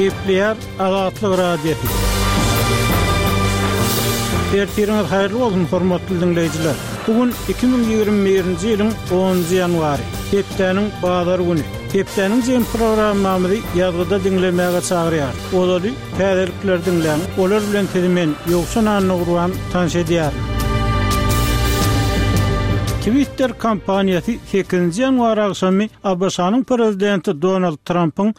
Keyifliyer Azatlyk Radiosu. Ertiriniz hayırlı olsun hormatly dinleyijiler. Bugün 2021-nji ýylyň 10 ýanwary. Hepdeniň bazar güni. Hepdeniň jem programmamyzy ýazgyda dinlemäge çagyrýar. Olary täzelikler dinleň, olar bilen tezimen ýoksan ugruan tanış edýär. Twitter kampaniýasy 8 ýanwar agşamy ABŞ-nyň prezidenti Donald Trump'yň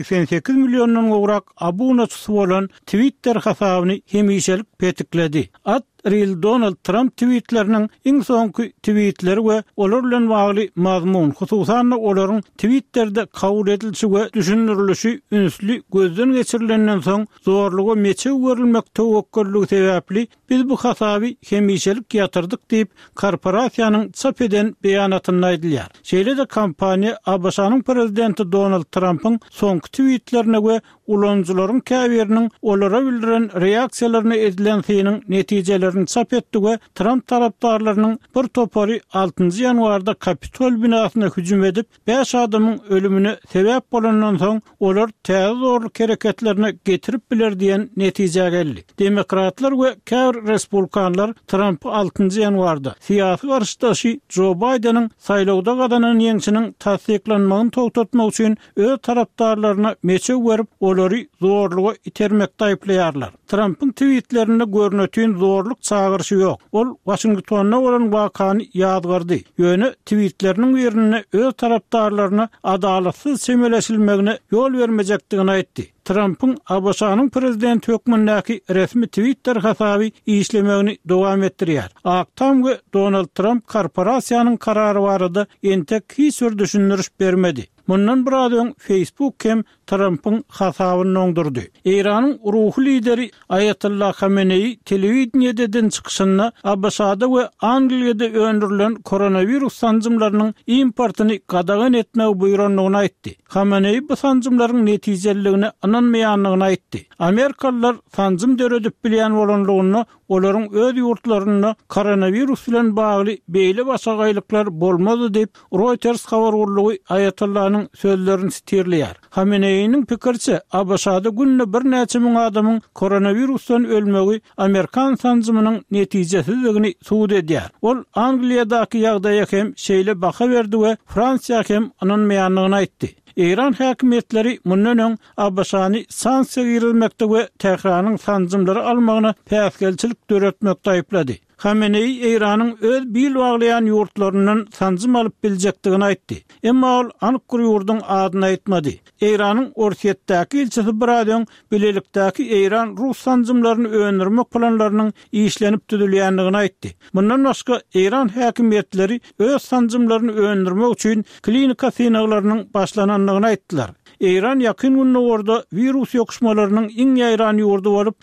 88 millionddan gowrak abunachysy bolan Twitter hasabyny hemişelik petikledi. Real Donald Trump tweetlerinin iň soňky tweetleri we olar bilen bagly mazmun, hususan olaryň Twitter'de kabul edilşi we düşünürilişi ünsli gözden geçirilenden soň zorlugy meçe görülmek tawakkulluk sebäpli biz bu hasaby hemişelik ýatyrdyk diýip korporasiýanyň çap eden beýanatyny aýdylýar. Şeýle de kampaniýa ABŞ-nyň prezidenti Donald Trump'yň soňky tweetlerine we ulanjylaryň käbiriniň olara bildiren reaksiýalaryna edilen synyň netijelerini çap etdi we Trump tarapdarlarynyň bir topary 6 ýanwarda Kapitol binasyna hüjüm edip 5 adamyň ölümüne sebäp bolandan soň olar täze zorluk hereketlerine getirip biler diýen netije geldi. Demokratlar we käbir respublikanlar Trump'y 6 ýanwarda syýasy garşydaşy Joe Biden'ın saýlawda gadanan ýeňçiniň tasdiklanmagyny togtatmak üçin öz tarapdarlaryna meçe berip olary zorluğa itermekde aýplaýarlar. Trump'ın tweetlerinde görnetýän zorluk çağırışı yok. Ol Washington'a olan wakany ýadgardy. Ýöne tweetleriniň ýerine öz tarapdarlaryna adalatsız semeleşilmegine ýol bermejekdigini aýtdy. Trump'ın ABŞ-nyň prezidenti hökmündäki resmi Twitter hasaby işlemegini dowam etdirýär. Aktam we Donald Trump korporasiýanyň karary barada entek hiç bir düşündiriş bermedi. Mundan biraz öň Facebook hem Trump'ın hasabyny oňdurdy. Iranyň ruhy lideri Ayatollah Khamenei telewiziýadan çykyşyna ABŞ-da we Angliýada öndürilen koronavirus sanjymlarynyň importyny gadagan etmek buýranlygyny aýtdy. Khamenei bu sanjymlaryň netijeligini ananmaýanlygyny aýtdy. Amerikalılar sanjym döredip bilýän bolanlygyny, olaryň öz ýurtlaryna koronavirus bilen bagly beýle başagaýlyklar bolmady diýip Reuters habar urlugy Ayatollah'nyň sözlerini siterlýär. Khamenei'nin pikirçe ABŞ-da günne bir näçe miň adamyň koronavirusdan ölmegi Amerikan sanjymynyň netijesizligini suwd edýär. Ol Angliýadaky ýagdaýa hem şeýle baka berdi we Fransiýa hem ananmaýanlygyny aýtdy. İran häkimetleri mundan öň ABŞ-ny sanksiýa girilmekde we Tehranyň sanjymlary almagyna päsgelçilik döretmekde aýplady. Khamenei İranyň öz bil baglayan ýurtlaryndan sanjym alyp biljekdigini aýtdy. Emma ol anyk bir ýurduň adyny aýtmady. İranyň Orsiýetdäki ilçesi Bradyon bilelikdäki İran Rus sanjymlaryny öňürmek planlarynyň işlenip düzülýändigini aýtdy. Bundan başga İran häkimetleri öz sanjymlaryny öňürmek üçin klinika synaglarynyň başlananlygyny aýtdylar. İran yakın günde orada virüs yokuşmalarının iň ýaýran ýurdu bolup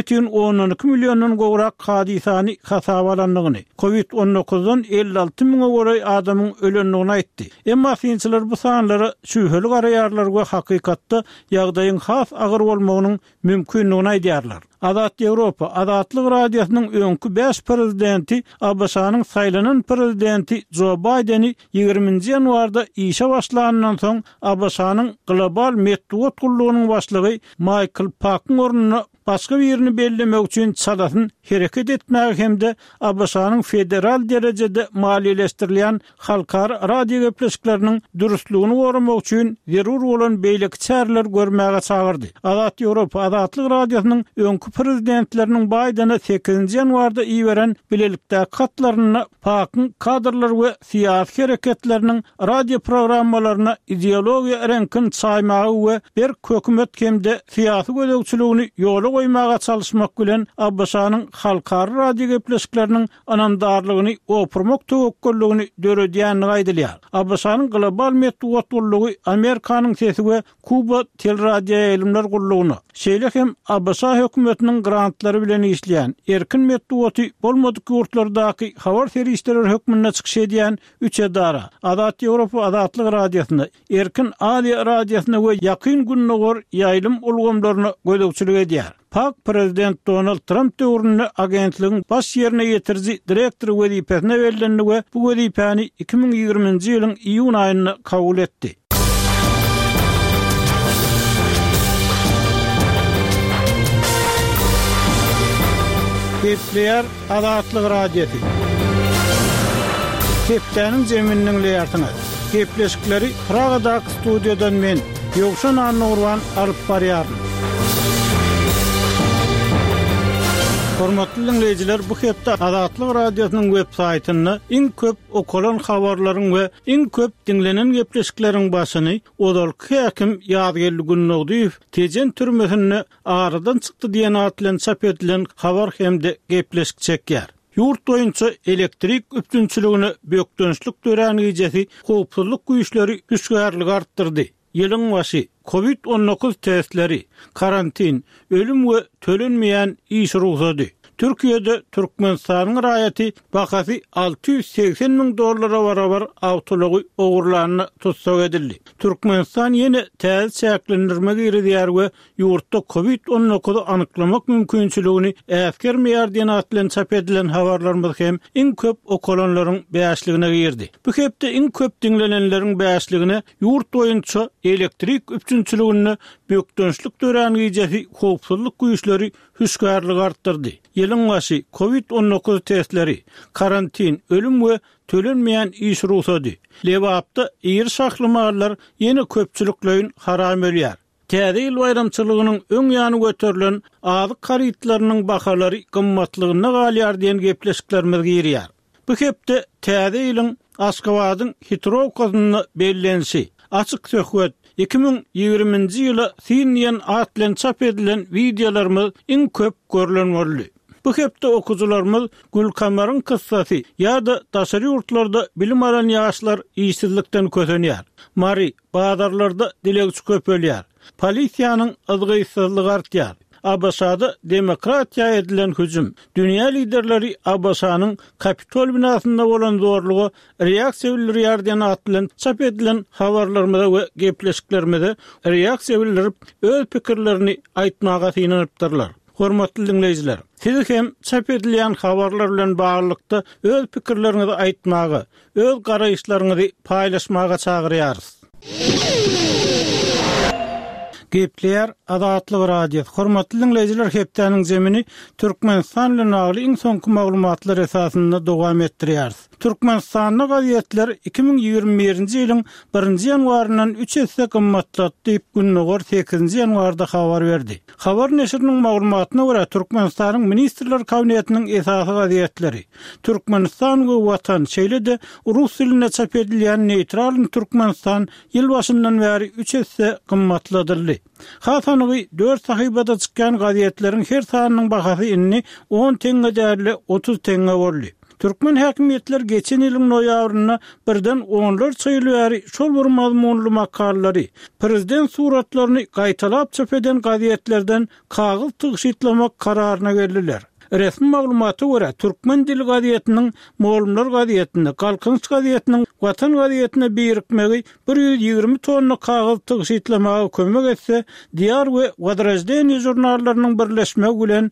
1,12 millionddan gowrak hadisany hasaba alanlygyny, COVID-19'dan 56 miňe goray adamyň ölenligini aýtdy. Emma synçylar bu sanlary şüheli garaýarlar we hakykatda ýagdaýyň has agyr bolmagynyň mümkinligini aýdýarlar. Azat Ýewropa Azatlyk Radiosynyň öňkü 5 prezidenti ABŞ-nyň saýlanan prezidenti Joe Biden'i 20 ýanwarda işe başlanandan soň ABŞ-nyň global medeniýet gullugynyň başlygy Michael Pack'ın ornuny başga birini bellemek üçin çadasyn hereket etmek hemde ABŞ-nyň federal derejede maliýeleşdirilýän halkara radio gepleşikleriniň dürüstlügini goramak üçin zerur bolan beýleki çäreler görmäge çagyrdy. Azat Ýewropa Azatlyk Radiosynyň öňkü prezidentleriniň Biden'a 8 ýanwarda iýeren bilelikdäki katlaryny Pack'ın kadrlar we siýasy hereketleriniň radio programmalaryna ideologiýa renkini çaýmagy we bir hökümet hemde siýasy gözegçiligini ýola goýmaga çalışmak bilen ABŞ-nyň halkara radio gepleşikleriniň anandarlygyny opurmak tawakkullygyny döredýänligi aýdylýar. ABŞ-nyň global medeniýet gullugy Amerikanyň sesi we Kuba teleradio ýaýlymlar gullugyny, şeýle hem ABŞ hökümetiniň grantlary bilen işleýän erkin medeniýeti bolmadyk ýurtlardaky habar serişleri hökmünde çykyş edýän 3 edara Azat Ýewropa Azatlyk Radiosyny, Erkin Aziýa Radiosyny we Ýakyn Günnägor ýaýlym ulgamlaryny gözegçilik edýär. Pak prezident Donald Trump döwründe agentligiň baş ýerine ýetirji direktor wezipesine berildi we bu wezipany 2020-nji ýylyň iýun aýyna kabul etdi. Gepleyer Azatlyk Radiosu. Keptäniň jeminiň leýartyny. Gepleşikleri Pragadak studiýadan men Ýogşan Anurwan alyp barýarym. Hormatly dinleýijiler, bu hepde Azatlyk Radiosynyň web saýtyny iň köp okulan habarlaryň we iň köp dinlenen gepleşikleriň başyny Odalky häkim Ýazgyl Günnogdyýew tejen türmesinde aradan çykdy diýen atlan çap edilen habar hemde gepleşik çekýär. Yurt boýunça elektrik üptünçiligini bökdönçlük döräňijesi howpsuzlyk güýçleri güçlärlik artdyrdy. Ýylyň başy COVID-19 testleri, karantin, ölüm we tölenmeýän iş ruhsady. Türkiýede Türkmenistanyň raýaty bakasy $680.000 barabar awtology ogurlanyny tutsak edildi. Türkmenistan ýene täze çäklendirme girýär we ýurtda COVID-19 anyklamak mümkinçiligini äskermeýär diýen atlan çap edilen habarlarymyz hem iň köp okulanlaryň beýaşligine girdi. Bu hepde iň köp dinlenenleriň beýaşligine ýurt boýunça elektrik üptünçiligini bökdönçlük döräňijesi howpsuzlyk güýçleri hüskärlik artdyrdy. Ýylyň başy COVID-19 testleri, karantin, ölüm we tölenmeýän iş ruhsady. Lewapda ýer saklamalar ýene köpçülikleýin haram bolýar. Täze ýyl bayramçylygynyň öň ýany göterilen azyk karytlarynyň bahalary gymmatlygyna galýar diýen gepleşiklerimiz girýär. Bu hepde täze ýylyň Aşgabatyň hitrovkasyny bellensi, açyk söhbet 2020-nji ýyla Sinýan atlan çap edilen videolarymyz iň köp görülen boldy. Bu hepde okujularymyz Gülkamar'ın kıssasy ýa-da daşary ýurtlarda bilim alan ýaşlar işsizlikden kösenýär. Mari bazarlarda dilegçi köpelýär. Polisiýanyň ızgyýsyzlygy artýar. Abbasada demokratiýa edilen hüjüm, dünýä liderleri Abbasanyň Kapitol binasynda bolan zorlugy reaksiýa bildirýär diýen atlan çap edilen habarlarymyza we gepleşiklerimizde reaksiýa bildirip öz pikirlerini aýtmaga synanypdyrlar. Hormatly dinleýijiler, siz hem çap edilen habarlar bilen baglykda öz pikirlerinizi aýtmagy, öz garaýşlaryňyzy paýlaşmaga çagyrýarys. Gepleyer Azatlyk Radiosu. Hormatly dinleýijiler, hepdäniň jemini Türkmenistan bilen agly iň soňky maglumatlar esasynda dowam etdirýäris. Türkmenistanyň gazetler 2021-nji ýylyň 1-nji ýanwaryndan 3 hisse gymmatlatdy diýip Günnogor 8-nji ýanwarda habar berdi. Habar neşriniň maglumatyna görä Türkmenistanyň ministrler kabinetiniň esasy gazetleri Türkmenistan we Watan şeýlede rus diline çap edilen neytral Türkmenistan ýyl başyndan bäri 3 hisse gymmatladyldy. Hasanygy 4 sahybada çykkan gazetleriň her sanynyň bahasy inni 10 teňe därli 30 teňe boldy. Türkmen häkimetler geçen ýylyň noýabryna birden onlar çyýly şol bir mazmunly makalary, prezident suratlaryny gaýtalap çap eden gazetlerden kagyz tygyşytlamak kararyna geldiler. Resmi maglumata görä Türkmen dili gazetiniň Moğollar gazetinde, Kalkınç gazetiniň Watan gazetine birikmegi 120 tonna kagyz tygyşytlamaga kömek etse, diýar we Wadrajdeny jurnallarynyň birleşmegi bilen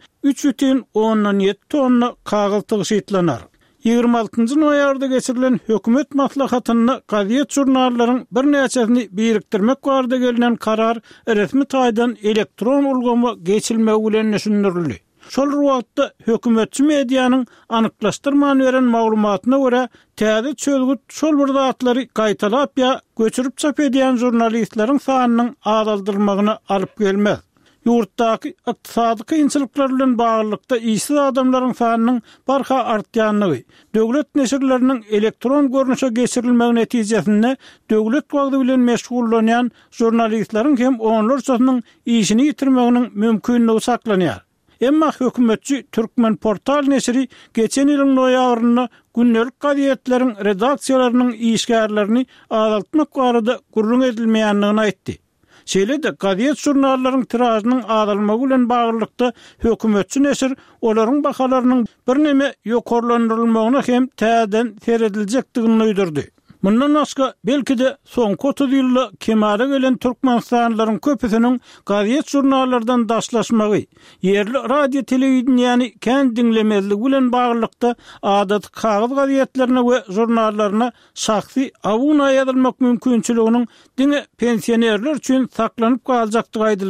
3,7 tonna kagyz tygyşytlanar. 26-njy noýabrda geçirilen hökümet maslahatyna gazet jurnallaryň bir näçesini birikdirmek barada gelinen karar resmi taýdan elektron ulgama geçilmegi bilen düşündirildi. Şol wagtda hökümetçi mediýanyň anyklaşdyrman beren maglumatyna görä täze çözgüt şol bir zatlary gaýtalap ýa göçürip çap edýän jurnalistleriň sanynyň azaldyrmagyna alyp gelmez. Ýurtdaky ykdysady kynçylyklar bilen baglykda işsiz adamlaryň sanynyň barha artýanyny, döwlet neşirleriniň elektron görnüşe geçirilmegi netijesinde döwlet wagty bilen meşgullanýan jurnalistleriň hem onlar çysynyň işini ýitirmeginiň mümkinligi saklanýar. Emma hökümetçi Türkmen portal neşri geçen ýylyň noýabryna günnelik gazetleriň redaksiýalarynyň işgärlerini azaltmak barada gurrun edilmeýändigini aýtdy. Şeýle-de gazet jurnallaryň tiražynyň azalmagy bilen baglykda hökümetçi neşir olaryň bahalarynyň birneme ýokarlandyrylmagyna hem täzeden serediljekdigini öýdürdi. Mundan başga belki de soňky 30 ýylda kemale gelen Türkmenistanlylaryň köpüsiniň gazet jurnallardan daşlaşmagy, yerli radio telewizionyany kän dinlemezligi bilen baglykda adat kagyz gazetlerine we jurnallaryna şahsy abuna ýazylmak mümkinçiliginiň diňe pensionerler üçin saklanyp galjakdygy aýdyldy.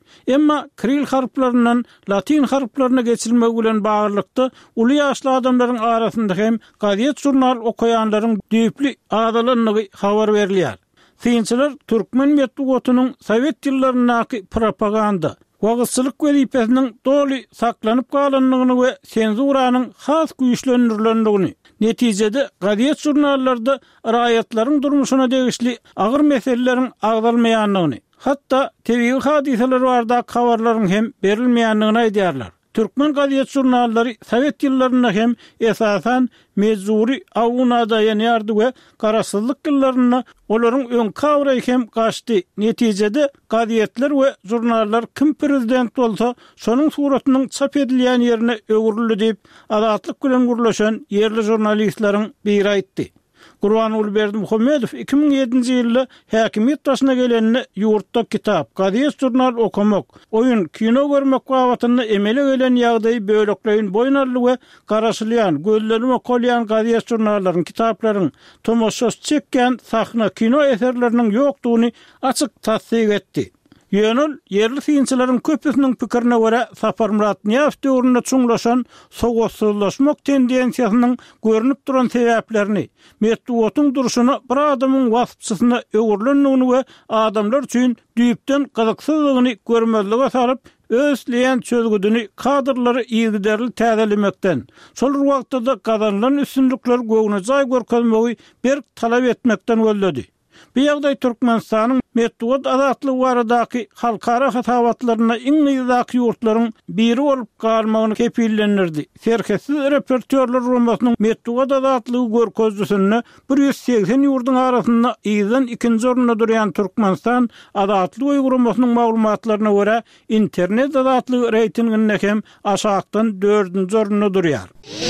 Emma Kiril harflerinden Latin harflerine geçilmek bilen bağırlıkta uly ýaşly adamlaryň arasynda hem gaziet jurnal okuyanlaryň düýpli adalanlygy habar berilýär. Synçylar türkmen medeniýetiniň Sowet ýyllaryndaky propaganda wagysçylyk welipesiniň doly saklanyp galanlygyny we senzuranyň has güýçlendirilýändigini, netijede gaziet jurnallarda raýatlaryň durmuşyna degişli agyr meseleleriň agdalmaýanlygyny, hatda tebii hadiseler barda habarlaryň hem berilmeýändigini aýdýarlar. Türkmen gaziet jurnallary Sowet ýyllarynda hem esasan mezuri awunada ýanýardy we garaşsyzlyk ýyllaryna olaryň öň kawry hem gaçdy. Netijede gazietler we jurnallar kim prezident bolsa şonuň suratynyň çap edilýän ýerine öwürildi diýip azatlyk bilen gurlaşan ýerli jurnalistleriň biri aýtdy. Gurbanuly Berdimuhammedow 2007-nji ýylda häkimiýet başyna gelenine ýurtda kitap, gaziet jurnal okumak, oyun, kino görmek wagtyny emele gelen ýagdaýy bölekleýin boýnarly we garaşylýan, gözlerime kolýan gaziet jurnallaryň, kitaplaryň tomoşasy çekken sahna kino eserleriniň ýokdugyny açyk tasdik etdi. Ýönül ýerli synçylaryň köpüsiniň pikirine görä Sapar Murat Niýazow döwründe çuňlaşan sowatsızlaşmak tendensiýasynyň görünip duran sebäplerini, medeniýetiň duruşyny bir adamyň wasypçysyna öwürlendigini we adamlar üçin düýpden gyzyksyzlygyny görmezlige salyp özleýän çözgüdüni kadrlary ýygyderli täzelemekden, şol wagtda kazanılan üstünlikler göwüne jaý görkezmegi bir talap etmekden ölledi. Bu ýagdaý Türkmenistanyň medeniýet azatlygy baradaky halkara hasawatlaryna iň ýyzak ýurtlaryň biri bolup galmagyny kepillendirdi. Serketsiz repertuarlar romasynyň medeniýet azatlygy görkezdiňi 180 ýurduň arasynda ýyzdan 2-nji orunda durýan Türkmenistan azatlygy romasynyň maglumatlaryna görä internet azatlygy reytinginde hem aşagdan 4-nji orunda durýar.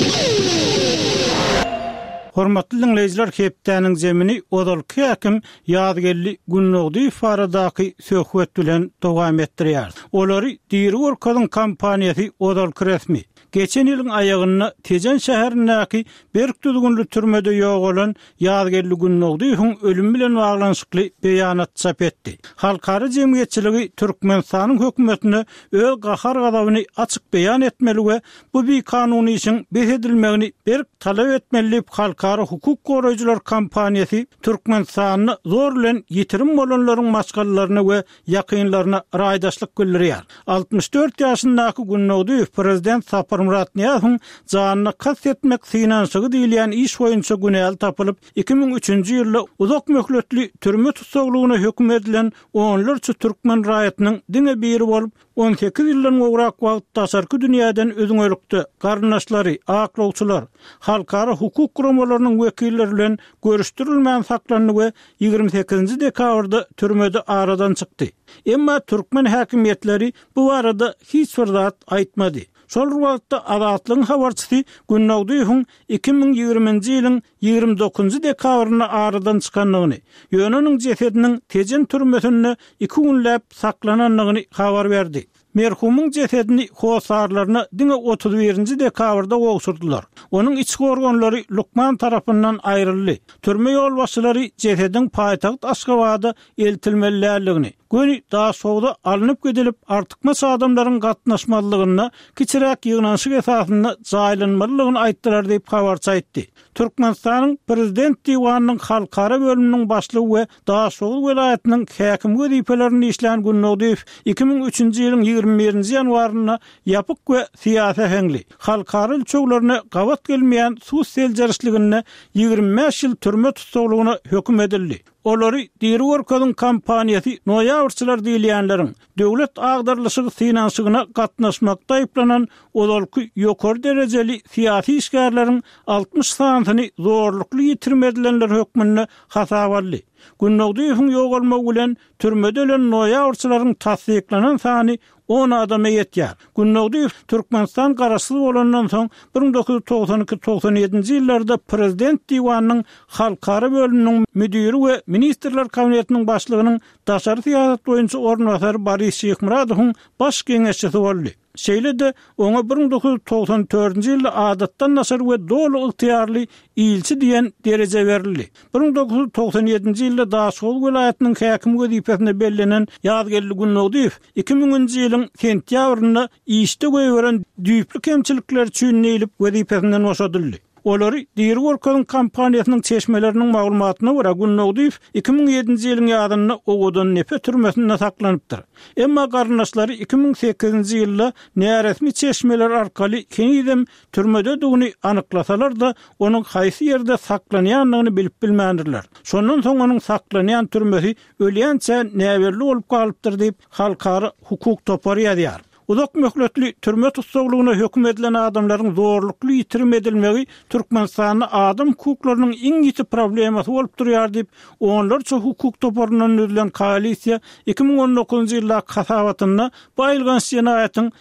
Hormatly dinleyijiler, hepdeniň zemini odalky hakim ýadgerli Günnogdy faradaky söhbet bilen dowam etdirýär. Olary Diri Orkadyň kampaniýasy odalky resmi. Geçen ýylyň aýagyny Tejen şäherindäki Berktüzgünli türmede ýok bolan ýadgerli Günnogdyň ölüm bilen baglanyşykly beýanat çap etdi. Halkara jemgyýetçiligi Türkmenistanyň hökümetine öz gahar gadabyny açyk beýan etmeli we bu bir kanuny işin besedilmegini berk talap etmeli. Halkara hukuk goraýjylar kampaniýasy Türkmenistanyny zor bilen ýitirim bolanlaryň maçgallaryna we ýakynlaryna raýdaşlyk bildirýär. 64 ýaşyndaky Günnogdy prezident Sapar Murat Niýazow janyny kastetmek synanşygy diýilýän iş boýunça günäl tapylyp 2003-nji ýylda uzak möhletli türme tutsaglygyna hökm edilen onlarça türkmen raýatynyň diňe biri bolup 18 ýyldan gowrak wagt taşarky dünýäden özüňölükde garnaşlary, aklawçylar, halkara hukuk guramalarının wekilleri bilen görüşdirilmän saklanyny we 28-nji dekabrda türmede aradan çykdy. Emma türkmen häkimiýetleri bu arada hiç bir zat aýtmady. Şol wagtda azatlygyň habarçysy Günnogdyň 2020-nji ýylyň 29-njy dekabryna aradan çykanlygyny, ýönüniň jesediniň Tejen türmesinde 2 günläp saklananlygyny habar berdi. Merhumyň jesedini hosarlaryna diňe 31-nji dekabrda gowşurdylar. Onuň içki organlary Lukman tarapyndan aýryldy. Türme ýolbaşçylary jesediň paýtaxt Aşgabatda eltilmeliligini, göni daha soğuda alınıp gidilip artykmaç adamlaryň gatnaşmalygyna kiçirek ýygnanşyk esasynda jaýlanmalygyny aýtdylar diýip habarça aýtdy. Türkmenistanyň prezident diwanynyň halkara bölüminiň başlygy we Daşoğul welaýatynyň häkim wezipelerini işleýän Günnogdy 2003-nji ýylyň 21-nji ýanwaryna ýapyk we siýasy hengli halkara ölçeglerine gawat gelmeýän suw seljarşylygyna 25 ýyl türme tutsaglygyna hökm edildi. Olary Diri Orkadyň kampaniýasy noýabrçylar diýilýänleriň döwlet agdarlyşygy synanşygyna gatnaşmakda aýplanan olalky ýokary derejeli syýasy işgärleriň 60 sanyny zorlukly ýitirmedilenler hökmüne hasawally. Günnogdyň ýogalmagy bilen türmede ölen noýabrçylaryň tasdiklanan sany 10 adama ýetýär. Günnogdy Türkmenistan garaşsyz bolandan soň 1992-97-nji ýyllarda prezident diwanynyň halkara bölüminiň müdiri we ministrler kabinetiniň başlygynyň daşary syýasat boýunça ornwasary Boris Şeýhmuradowyň baş geňeşçisi boldy. Şeýle de ona 1994-nji ýylda adatdan nasar we dolu ıhtiyarly ilçi diýen derece berildi. 1997-nji ýylda Daşol welaýatynyň häkim wezipesine bellenen Ýazgerli Gunnowdiýew 2000-nji ýylyň sentýabrynda işde göýberen düýpli kemçilikler üçin neýilip wezipesinden boşadyldy. Olary Diri Work'un kampaniýasynyň çeşmeleriniň maglumatyna görä Gunnowdiýew 2007-nji ýylyň ýazynda ogodan nepe türmesinde saklanypdyr. Emma garnaşlary 2008-nji ýylda näresmi çeşmeler arkaly kenidem türmede dugny anyklasalar da onuň haýsy ýerde saklanýanlygyny bilip bilmändirler. Şondan soň onuň saklanýan türmesi ölýänçe näberli bolup galypdyr diýip halkara hukuk topary ýazýar. Uzak möhletli türme tutsaklygyna hökm edilen adamlaryň zorlukly ýitirim edilmegi Türkmenistanyň adam hukuklarynyň iň ýiti problemasy bolup durýar diýip onlarça hukuk toparyndan ödülen koalisiýa 2019-njy ýylda kasabatyna baýylgan senatyň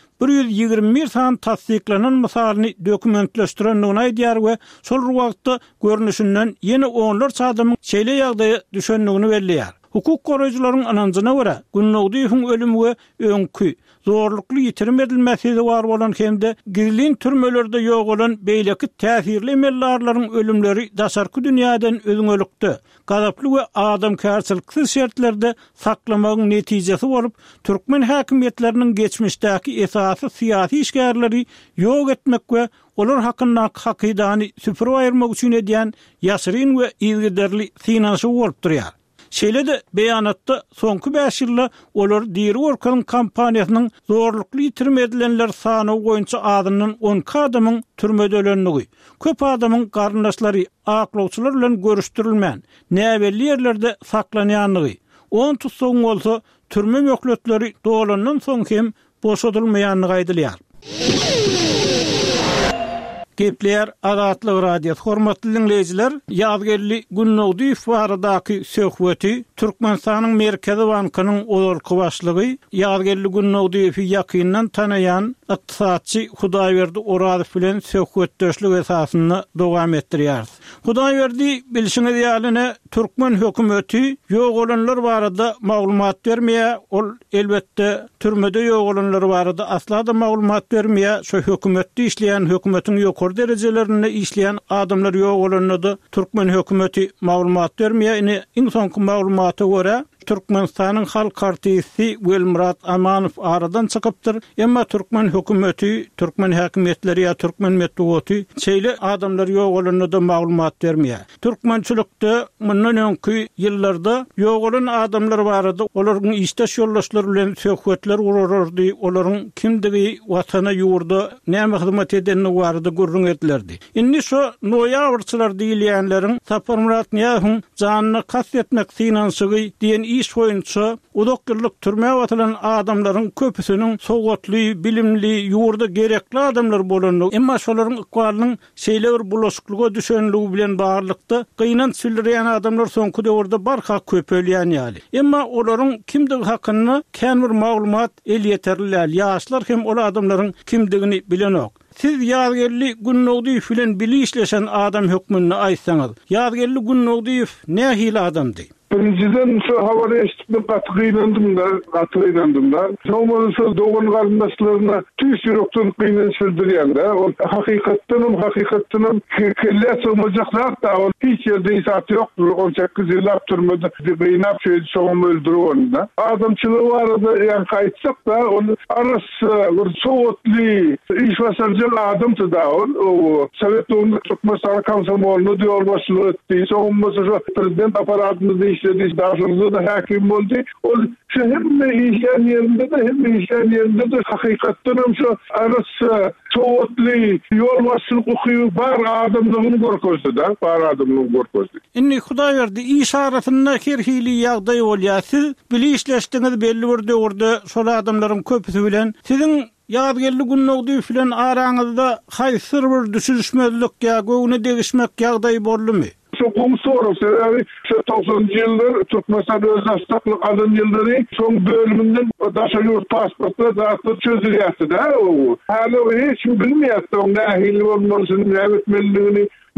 121 san tasdiklanan misalyny dokumentleşdirendigini aýdýar we şol wagtda görnüşinden ýene onlarça adamyň şeýle ýagdaýa düşendigini belliýär. Hukuk goraýjylaryň ananjyna görä Gunnowdiýewiň ölümi we öňkü zorlukly ýitirim edilmesi bar bolan hemde gizlin türmelerde ýok bolan beýleki täsirli emellarlaryň ölümleri daşarky dünýäden özüňölükde, gazaply we adamkärçiliksiz şertlerde saklamagyň netijesi bolup türkmen häkimetleriniň geçmişdäki esasy syýasy işgärleri ýok etmek we olar hakynda hakydany süpürip aýyrmak üçin edýän ýaşyryn we ýygyderli finansy bolup durýar. Şeýle de beýanatda soňky 5 ýylda olar Diri Work'un kampaniýasynyň zorlukly ýitirim edilenler sany goýunça adynyň 10 adamyň türmede ölenligi, köp adamyň garnaşlary aklawçylar bilen görüşdirilmän, näberli ýerlerde saklanýanlygy, 10 tutsagyň bolsa türme möhletleri dolandan soň hem boşadylmaýanlygy aýdylýar. Gepler Azatlyk radiosu hormatly dinleyijiler, Ýazgerli Gunnowdiýew baradaky söhbeti Türkmenistanyň Merkezi Bankynyň olurky başlygy Ýazgerli Gunnowdiýewi ýakyndan tanaýan ykdysadçy Hudaýberdi Orazow bilen söhbetdeşlik esasyny dowam etdirýär. Hudaýberdi bilşiňiz ýalyna Türkmen hökümeti ýok olanlar barada maglumat bermeýär, ol elbetde türmede ýok olanlar barada asla da maglumat bermeýär. Şo hökümetde işleýän hökümetiň ýokary derejelerinde işleýän adamlar ýok olanlarda Türkmen hökümeti maglumat bermeýär. Iň soňky maglumata görä Türkmenistanyň Halk Partiýasy Welmurat Amanow aradan çykypdyr. Emma Türkmen hökümeti, Türkmen häkimetleri ýa Türkmen medeniýeti şeýle adamlar ýok olanlarda maglumat bermeýär. Türkmençilikde mundan öňkü ýyllarda ýok olan adamlar barada olaryň işdeş ýoldaşlary bilen söhbetler urardy. Olaryň kimdigi, watana, ýurda näme hyzmat edenini barada gurrun etlerdi. Indi şo noýabrçylar diýilýänleriň Saparmurat Niýazowyň janyny kastetmek finansygy diýen iş boýunça uzak ýyllyk türme watylan adamlaryň köpüsiniň sowgatly, bilimli, ýurda gerekli adamlar bolanlygy, emma şolaryň ykbalynyň şeýle bir bulaşyklyga düşenligi bilen barlykda gynanç süldirýän adamlar soňky döwürde barha köp ölýän ýaly. Emma olaryň kimdigi hakyna kän bir maglumat el ýeterli. Ýaşlar hem ol adamlaryň kimdigini bilenok. Siz Ýazgerli Gunnowdiýew bilen bili işleşen adam hökmüni aýtsaňyz, Ýazgerli Gunnowdiýew nähili adamdy? Birinciden şu havada eşitdim, katı kıynandım da. Sonra doğun karındaşlarına tüys yürüktün kıynan sürdürüyen de. Hakikattanım kelle sığmayacak zat da. Hiç yerde isatı yoktur. 18 yıl türmede kıynap şöyle soğum öldürü onu da. Adamçılığı var da yani kayıtsak da onu arası soğutlu iş basarcık adamdı da. O Sovet doğumda Türkmenistan Komsomolunu diyor başlığı etti. Soğunması şu prezident aparatımızda işlediği dağıldığı da hakim oldu. O şu hem işleyen yerinde de hakikattanım şu arası soğutlu yol başlığı okuyu var adamlığını korkuzdu da. Inni Hudaýberdi işaretinde kerhili ýagdaý bolýar. Siz bili işleşdiňiz belli bir döwürde şol adamlaryň köpüsi bilen sizin Ýazgerli Gunnowdiýew bilen araňyzda haýsyr bir düşüşmezlik ýa göwüne degişmek ýagdaý boldymy? Çok soru. Yani 90 yıllar Türkmenistan özgürlük alın yılları son bölümünden daşa yurt pasportla dağıtıp çözülüyordu da. Hala hiç bilmiyordu. Nahil olmasını, ne etmeliğini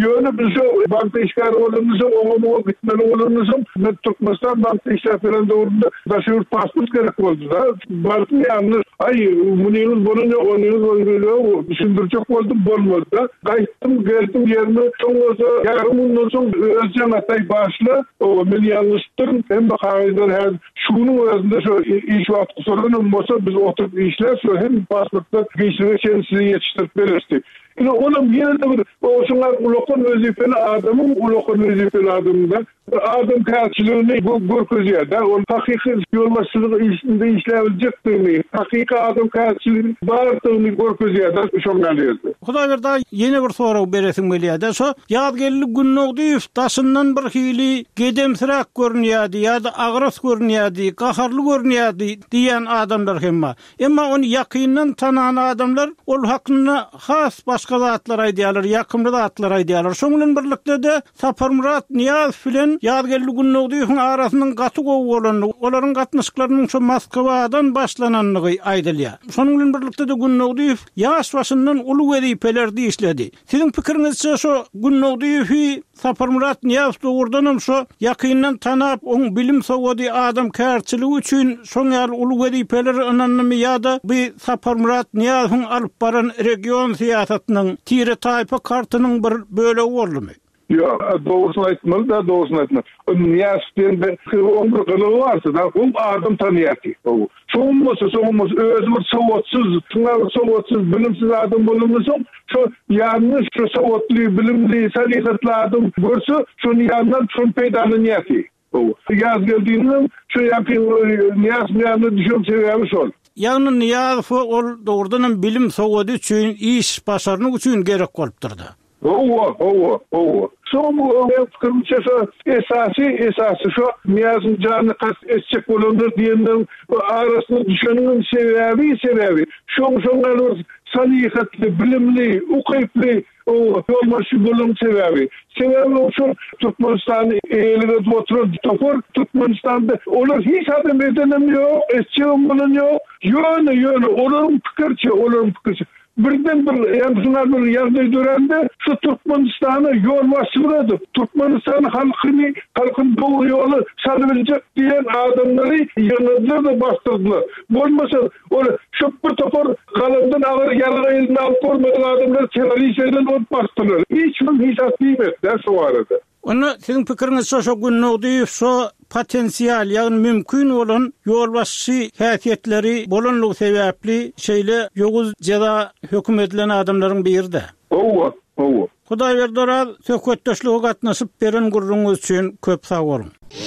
Yönü bizi banka işgal olumlusu, oğlumu gitmeli olumlusu, Türkmenistan banka işgal falan doğrunda daşıyor pasport gerek oldu da. Barkı yalnız, bunun bunun onu düşündürecek oldum, bolmadı da. Kayıttım, geldim yerine, sonra yarımından sonra Özcan Atay başlı, ben yanlıştırım, hem de kahveden şunun özünde şu iş vakti sorunum olsa biz oturup işler, hem pasportlar geçirme kendisini yetiştirip verirdik. Onun yerinde bir olsunlar ulokun vazifeli adamın ulokun vazifeli adamından adam karşılığını görközüyor da onun hakiki yolbaşçılığı içinde işleyebilecektiğini hakiki adam karşılığını bağırdığını görközüyor da şongalıydı. Hudaýberda yeni bir soru beresin beliyada so ýadgerlik günnögdüýüf daşyndan bir hili gedemsirak görünýärdi ýa-da agras görünýärdi, gaharly görünýärdi diýen adamlar hemma. Emma onu ýakyndan tanan adamlar ol hakynda has başga zatlar aýdýarlar, ýakymly zatlar aýdýarlar. Şoňdan birlikde de Saparmurat Niyaz bilen ýadgerlik günnögdüýüň arasyndan gaty gowy bolan, olaryň gatnaşyklarynyň şu Moskwadan başlananlygy aýdylýar. Şoňdan birlikde de günnögdüýüf ýaş başyndan uly wezipelerde işledi. Sizin pikirinizçe şu günnögdüýüfi Saparmurat Niyaz doğurdanam şu ýakyndan tanap, oň bilim sowady adam kärçiligi üçin şoňal uly wezipeleri ananymy ýa-da bu Saparmurat Niyazyň alyp baran region siýasatynyň tire taýpa kartynyň bir bölegi boldymy? Ya doğrusunu aytmalı da doğrusunu aytmalı. Niyas'ten de 11 kılığı varsa da o adam tanıyatı. Soğunması özümür soğutsuz, bilimsiz adam bulunmasın. Şu yanlış, şu soğutlu, bilimli, salihatlı adam görse şunun yanından şunun peydanı niyatı. Yaz geldiğinde şu yapayım Niyas miyanı düşün seviyevi sol. Yani Niyaz ol doğrudan bilim sowady üçin, iş başarmak üçin gerek bolup durdy. Son fikrimçe esası şu Niyaz'ın canı etçek bulundur diyenlerin arasında düşünün sebebi. Şoňlar salihatli, bilimli, ukaypli olması bulun sebebi. Sebebi olsun Türkmenistan eline oturan topor Türkmenistan'da olur hiç adam edenemiyor, etçeğim bulunuyor. Yönü, onun fikirçi. Birden bir yansınar bir yazdığı dönemde şu Türkmenistan'ı yol başladı. Türkmenistan halkın doğru yolu sarıbilecek diyen adamları yanıdlar da bastırdılar. Olmasa şu bir topor kalımdan ağır yargı eline alıp koymadan adamlar teröristlerden bastırdılar. Hiç değil der şu arada. Onu sizin pikirinizçe şu günnögdüýüf şu potensial ýagny mümkin bolan ýolbaşçy häsiýetleri bolanlygy sebäpli şeýle ýoguz jada höküm edilen adamlaryň birinde. Hudaý berdiler, söhbetdeşlige gatnaşyp beren gurruňyz üçin köp sag bolun.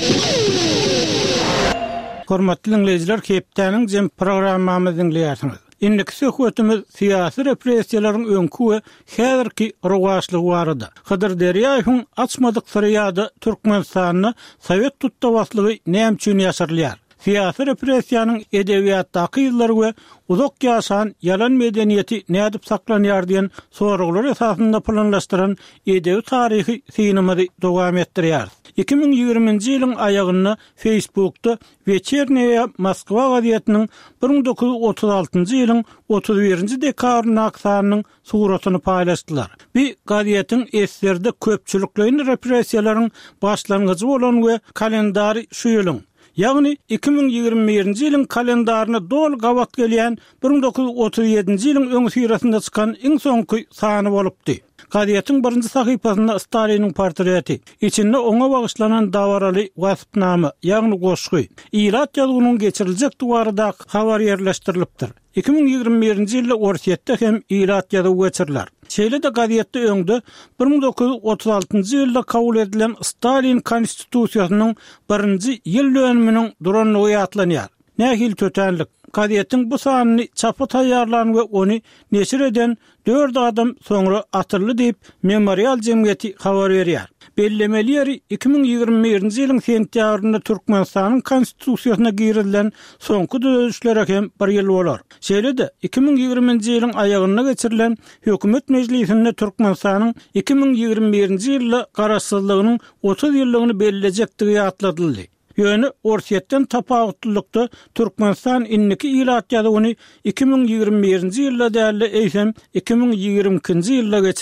Hormatly dinleýijiler, Kepdeniň jem programmamyzy dinleýärsiňiz. Indiki söhbetimiz siyasi repressiýalaryň öňkü we häzirki rowajlygy barada. Hydyr Derýäýewiň açmadyklary ýa-da Türkmenistanyny Sowet tutdawaslygy näme üçin ýaşyrylýar? Siyasi repressiýanyň edebiýatdaky ýyllary we uzak ýaşan ýalan medeniýeti nädip saklanýar diýen soraglar esasynda planlaşdyran edebi taryhy synamazy dowam etdirýär. 2020-nji ýylyň aýagynda Facebook'da Вечерняя Moskva gazetiniň 1936-njy ýylyň 31-nji dekabrynda aksanyň suratyny paýlaşdylar. Bu gazetin eserde köpçüliklerini repressiýalaryň başlangyjy bolan we kalendary şu ýylyň. Ýagny 2021-nji ýylyň kalendaryna dol gawat gelýän 1937-nji ýylyň öňü sirasynda çykan iň soňky sany bolupdy. Gazetin birinji sahypasynda Staliniň portreti, içinde oňa bagyşlanan dawaraly wasypnama, ýagny goşgy, ilat ýazygynyň geçiriljek duwarda habar ýerleşdirilipdir. 2021-nji ýylda Orsiýetde hem ilat ýazygy geçiriler. Şeýle de gazetde öňde 1936-njy ýylda kabul edilen Stalin konstitusiýasynyň 1-nji ýyl dönüminiň duranlygy ýatlanýar. Nähil tötenlik. Gazetin bu sanyny çapy taýýarlan we ony neşir eden 4 adam soňra atyrly diýip Memorial Jemgyýeti habar berýär. Bellemeleri 2021-nji ýylyň sentýabrynda Türkmenistanyň konstitusiýasyna girilen soňky düzüşlere hem bir ýyl bolar. Şeýle de 2020-nji ýylyň aýagyna geçirilen hökümet mejlisinde Türkmenistanyň 2021-nji ýylda garaşsyzlygynyň 30 ýyllygyny bellejektigi ýatladyldy. Ýöne Orsiýetden tapawutlykda Türkmenistan inniki ilat ýazygyny 2021-nji ýylda däli eýsem 2022-nji ýylda geçirer.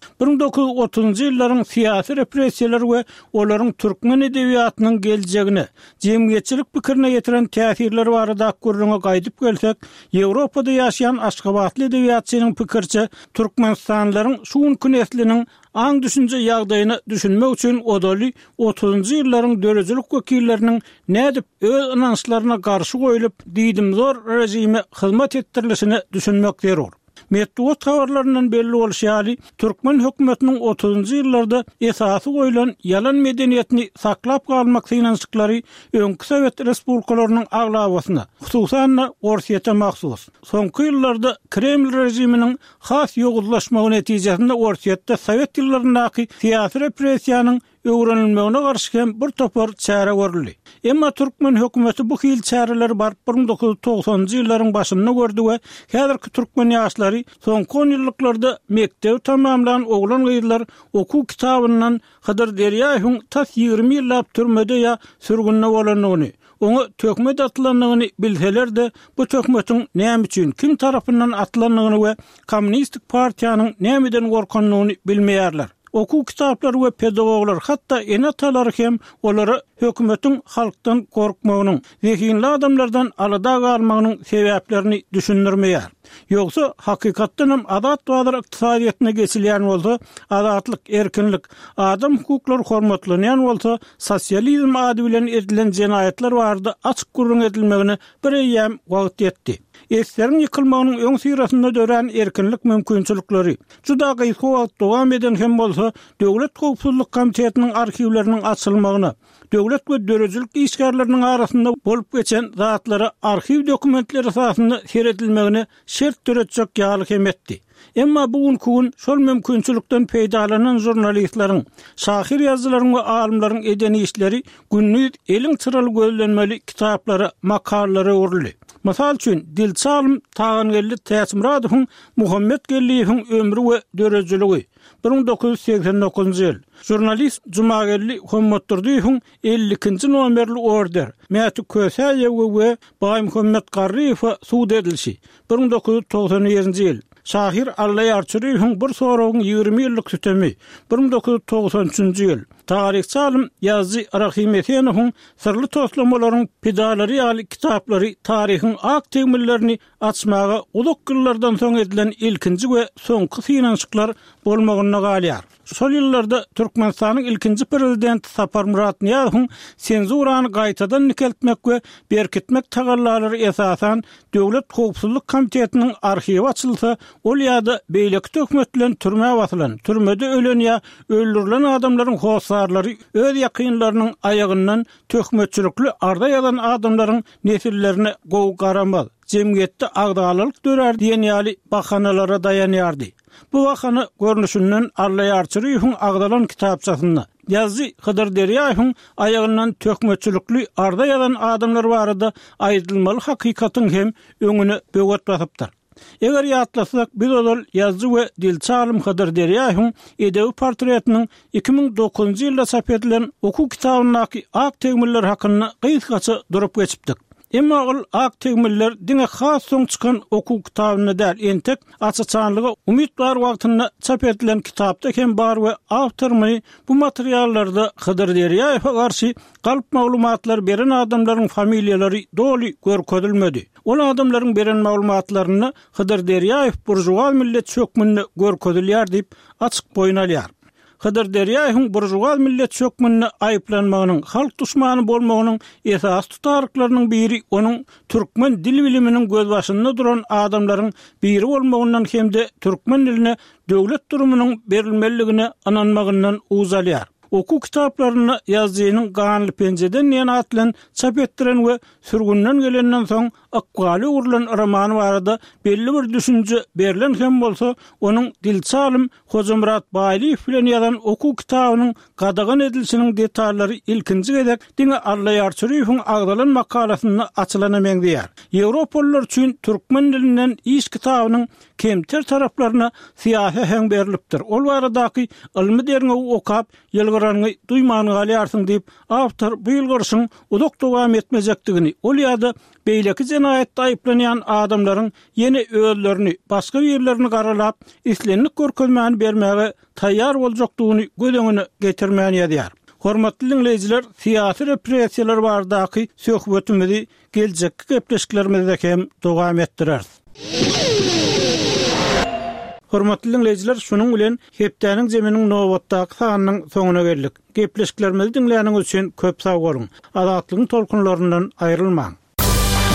1930-njy ýyllaryň syýasy repressiýeleri we olaryň türkmen edebiýatynyň geljegine, jemgyýetçilik pikirine ýetiren täsirleri barada gurruna gaýdyp gelsek, Ýewropada ýaşaýan aşgabatly edebiýatçynyň pikirçe, türkmenstanlaryň şu günkü nesliniň aň düşünje ýagdaýyny düşünmek üçin odaly 30-njy ýyllaryň dörejilik wekilleriniň nädip öz inançlaryna garşy goýulyp diýdim zor rejime hyzmat etdirilişini düşünmek zerur. Metduat habarlarından belli bolýaly, Türkmen hökümetiniň 30-njy ýyllarda esasy goýulan ýalan medeniýetini saklap galmak synançyklary öňkü Sowet respublikalarynyň aglawasyna, hususan Orsiýete mahsus. Soňky ýyllarda Kreml rejiminiň has ýoguzlaşmagy netijesinde Orsiýetde Sowet ýyllaryndaky syýasy repressiýanyň öwrenilmegine garşy hem bir topar çäre görüldi. Emma Türkmen hökümeti bu hil çäreleri barp 1990-njy ýyllaryň başynda gördü we häzirki türkmen ýaşlary soňky 10 ýyllyklarda mektep tamamlanan oglan gyýylar okuw kitabyndan Hydyr Derýäýewiň tas 20 ýyllap türmede ýa sürgünde bolanyny, onu tökmet atlanyny bilseler de bu tökmetiň näme üçin kim tarapyndan atlanyny we Kommunistik partiýanyň nämeden gorkanyny bilmeýärler. Okuw kitaplary we pedagoglar hatda enatalary hem olary hökümetiň halkdan gorkmagynyň, zehinli adamlardan alada galmagynyň sebäplerini düşündirmeýär. Ýogsa hakykatdan hem adat we yktysadyýatyna geçilýän bolsa, adatlyk, erkinlik, adam hukuklary hormatlanýan bolsa, sosializm ady bilen edilen jenaýatlar barada açyk gurrun edilmegine bir ýem wagt etdi. Eslerin yıkılmagynyň öň syrasynda dören erkinlik mümkinçilikleri juda gyýy dowam eden hem bolsa, Döwlet Howpsuzlyk Komitetiniň arkiwleriniň açylmagyna, döwlet we dörejilik işgärleriniň arasynda bolup geçen zatlara arkiw dokumentleri esasynda seredilmegine şert töretjek ýaly hem etdi. Emma bugünkü gün şol mümkinçilikden peýdalanan jurnalistlaryň, şahir ýazgylaryň we alimlaryň edeni işleri günnüz eliň çyraly gözlenmeli kitaplary, makalary urly. Masal üçin Dilçalym Tagangelli Täsmiradowyň Muhammed Gelliýewiň ömrü we dörejiligi 1989-njy ýyl. Jurnalist Jumagelli Hommatdyrdyýewiň 52-nji nomerli order Mäti Kösäýew we Baý Muhammed Garryýew suud edilişi 1997-nji ýyl. Şahir Allay Arçyrýewiň bir soragyň 20 ýyllyk sütemi 1993-nji ýyl. Tarihçi alim Ýazy Rahim Esenewiň sırly toslamalaryň pedalary ýaly kitaplary tarihiň ak temillerini açmaga uzak ýyllardan soň edilen ilkinji we soňky synançyklar bolmagyna galýar. Şol ýyllarda Türkmenistanyň ilkinji prezidenti Sapar Murat Niýazowyň senzurany gaýtadan nikeltmek we berkitmek tagallary esasan Döwlet Howpsuzlyk Komitetiniň arhiwi açylsa, ol ýa-da beýleki tökmet bilen türme wasylan, türmede ölen ýa öldürilen adamlaryň howsarlary öz ýakynlarynyň ayagyndan tökmetçilikli arda ýalan adamlaryň nesillerine gowy garamaz, jemgyýetde agdalylyk dörer diýen ýaly bahanalara dayanýardy. Bu wakany görnüşinden Allay Arçyrýewiň agdalan kitapçasynda Ýazy Hydyr Derýäýewiň ayagyndan tökmetçilikli arda ýalan adamlar barada aýdylmaly hakykatyň hem öňüne böwet basypdyr. Eger ýatlasak, biz olal Ýazy we Dilçalym Hydyr Derýäýewiň edebi portretiniň 2009-njy ýylda çap edilen okuw kitabyndaky ak tegmiller hakyna gysgaça durup geçipdik. Emma ol ak tegmiller diňe has soň çykan okuw kitabyny däl, entek açyçanlygy umyt bar wagtynda çap edilen kitapda hem bar we awtoryny bu materiallarda Hydyr Derýäýewe garşy galyp maglumatlar beren adamlaryň familiýalary doly görkezilmedi. Ol adamlaryň beren maglumatlaryny Hydyr Derýäýew burjuwa millet çökmünde görkezilýär diýip açyk boýnalýar. Hydyr Derýäýewiň burjuwa millet çökmünde aýyplanmagynyň, halk duşmany bolmagynyň esas tutarlyklarynyň biri onuň türkmen dil biliminiň göz başynda duran adamlaryň biri bolmagyndan hemde türkmen diline döwlet durumynyň berilmeligine ananmagyndan uzalýar. Okuw kitaplaryny ýazgynyň ganly penjeden ýene atlan çap etdiren we sürgünden gelenden soň akwaly urulan romany barada belli bir düşünje berilen hem bolsa, onuň Dilçalym Hojamurat Baýlyýew bilen ýazan okuw kitabynyň gadagan edilişiniň detallary ilkinji gedek diňe Allay Arçyrýewiň agdalan makalasyny açylana meňdýär. Ýewropalılar üçin türkmen dilinden iş kitabynyň kemter taraplaryna syýasy hem berilipdir. Ol baradaky ilmi derňe okap ýylgyr ýaşdyranyňy duýmany galýarsyn diýip awtor bu ýylgyrsyn uzak dowam etmejekdigini, ol ýa-da beýleki jenayatda aýplanýan adamlaryň ýene özlerini, başga ýerlerini garalap, islenlik görkezmäni bermäge taýýar boljakdygyny göz getirmäni ýazýar. Hormatly dinleyijiler, siýasy repressiýalar bardaky söhbetimizi geljekki gepleşiklerimizde hem dowam etdirer. Hormatly dinleyijiler, şunuň bilen hepdeniň jeminiň nowatdaky sanynyň soňuna geldik. Gepleşiklerimizi dinleýäniňiz üçin köp sag bolun. Azatlygyň tolkunlaryndan aýrylmaň.